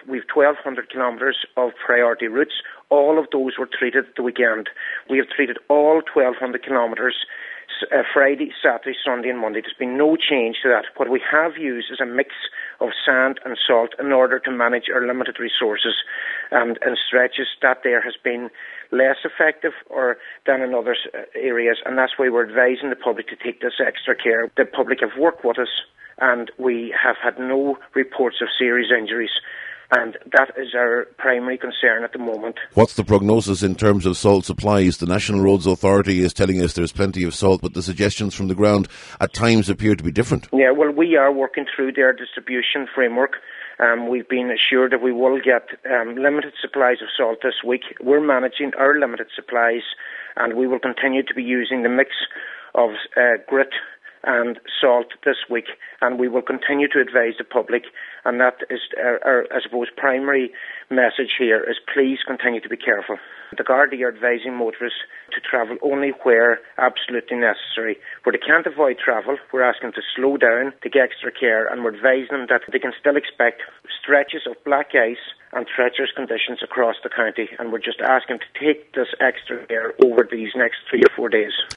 we've 1,200 kilometres of priority routes. All of those were treated the weekend. We have treated all 1,200 kilometres Friday, Saturday, Sunday and Monday. There's been no change to that. What we have used is a mix of sand and salt in order to manage our limited resources, and stretches that there has been less effective than in other areas, and that's why we're advising the public to take this extra care. The public have worked with us and we have had no reports of serious injuries. And that is our primary concern at the moment. What's the prognosis in terms of salt supplies? The National Roads Authority is telling us there's plenty of salt, but the suggestions from the ground at times appear to be different. Yeah, well, we are working through their distribution framework. We've been assured that we will get limited supplies of salt this week. We're managing our limited supplies, and we will continue to be using the mix of grit and salt this week, and we will continue to advise the public, and that is our I suppose, primary message here is please continue to be careful. The Gardaí are advising motorists to travel only where absolutely necessary. Where they can't avoid travel, we're asking them to slow down, take extra care, and we're advising them that they can still expect stretches of black ice and treacherous conditions across the county, and we're just asking them to take this extra care over these next 3 or 4 days.